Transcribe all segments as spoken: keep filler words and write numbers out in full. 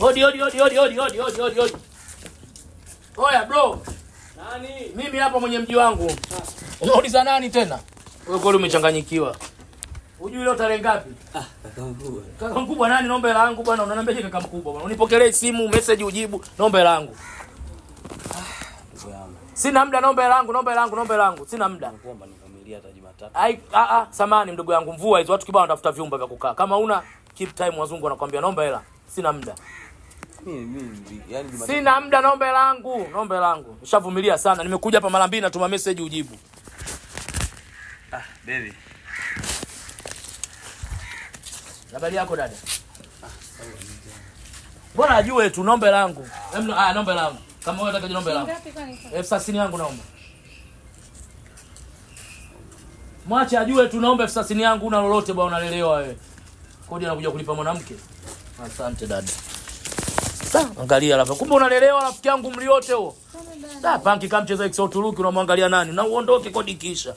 Odi odi odi odi odi odi odi odi odi. Oya bro. Nani? Mimi hapa mwenye mji wangu. Unauliza nani tena? Wewe kweli umechanganyikiwa. Unajui leo tarehe ngapi? Ah, kaka mkubwa. Kaka mkubwa nani? Naomba hela yangu bwana. Unaniambia je kaka mkubwa bwana? Unipokelee simu, message ujibu, naomba hela yangu. Ah, sina muda, naomba hela yangu, naomba hela yangu, naomba hela yangu. Sina muda. nakuomba ni familia hata Jumatatu. Ai a a samani mdogo yangu, mvua hizo watu kibao wanatafuta vyumba vya kukaa. Kama una keep time wazungu wanakuambia naomba hela. Sina muda. Mimi mimi yani Jumatatu. Sina muda, naomba hela yangu, naomba hela yangu. Nishavumilia sana. Nimekuja hapa mara mbili natuma message ujibu. Ah, baby. Habari yako dada? Bora ajue tu naomba hela yangu. Hem ah naomba hela yangu. Kama wewe unataka naomba hela yangu. Ngapi kwani? elfu thelathini yangu naomba. Mwache ajue tu naomba elfu thelathini yangu, una lolote bwana unalelewa wewe. Kodi anakuja kulipa mwanamke. Asante dada. Sasa angalia hapa. Kumbe unalelewa rafiki yangu mliote huo. Sasa banki kama mcheza X Uturuki unamwangalia nani? Na uondoke kodi kisha.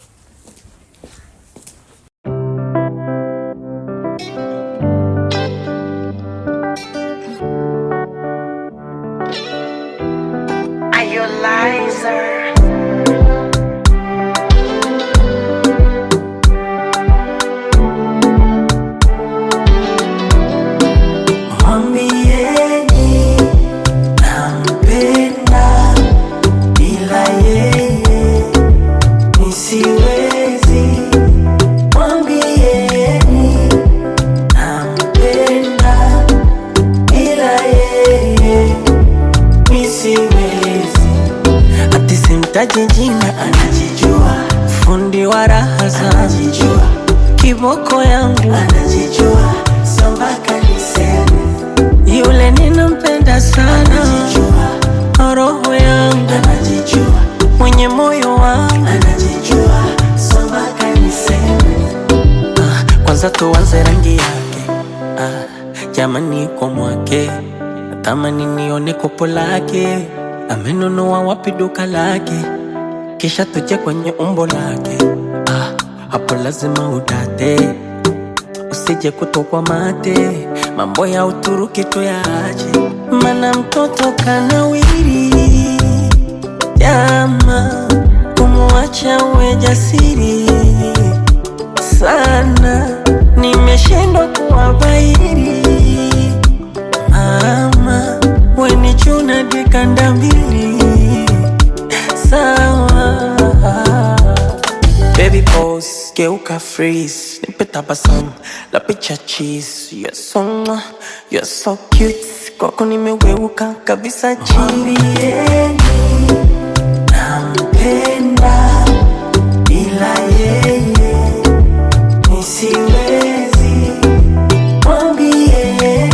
Tajijina anajijua, fundi wa raha anajijua, kiboko yangu anajijua, sombaka niseme yule ninampenda sana, anajijua, roho yangu anajijua, mwenye moyo wangu anajijua, sombaka niseme ah, kwanza tuanze rangi yake ah, jamani kwa mwake natamani nione kopo lake, amenunua wapi duka lake, kisha tuje kwenye umbo lake ah, hapo lazima udate, usije kutokwa mate, mambo ya Uturuki tuyaache, mana mtoto kanawiri, jama kumuacha uwe jasiri sana, nimeshindwa kuwabairi, mama weni chuna dikanda mbili sawa. Baby pose, geuka freeze, nipe tabasamu la picha cheese. You're so mwah, you're so cute, kwako nimeweuka kabisa chini. Nampenda bila yeye nisiwezi, mwambieni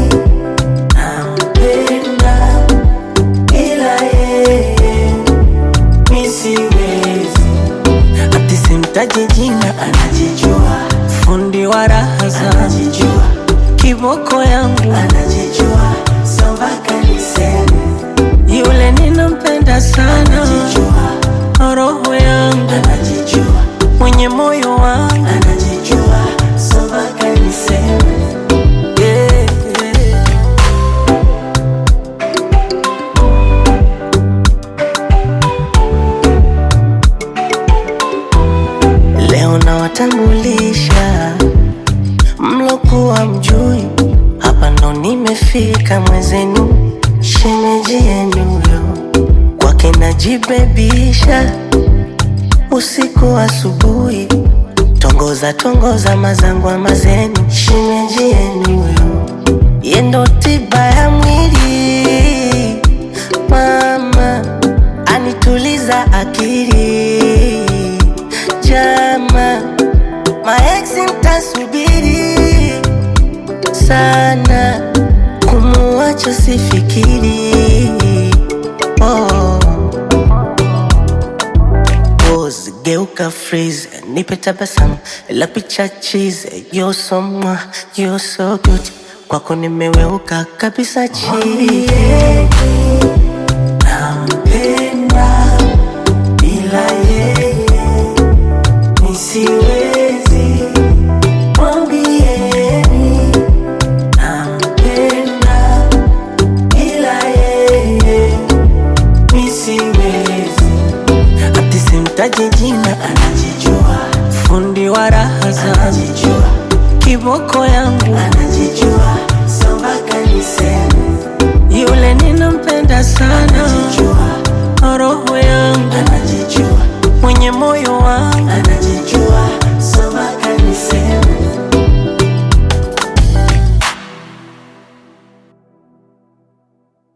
nampenda bila yeye nisiwezi. Ati simtaji jina anajijua, fundi wa raha anajijua, kiboko yangu anajijua, sombaka niseme yule ninampenda sana, anajijua, roho yangu anajijua, mwenye moyo wangu anajijua, sombaka niseme yeah, yeah. Leo nawatambulisha mlokuwa mjui, hapa ndo nimefika mwezenu, shemeji yenu yo kwake najibebisha, usiku asubuhi, tongoza tongoza mazangwa mazenu, shemeji yenu yo yendo tiba ya mwili, mama anituliza akili, jama maeksi mtasubiri sana, kumuacha sifikiri oh. Pose, geuka freeze, nipe tabasamu la picha cheese. You're so mwah, you're so good, kwako nimeweuka kabisa chini. Nampenda bila yeye nisiwezi, mwambieni nampenda sina anajijua, fundi wa raha zangu kiboko yangu anajijua, so mpaka niseme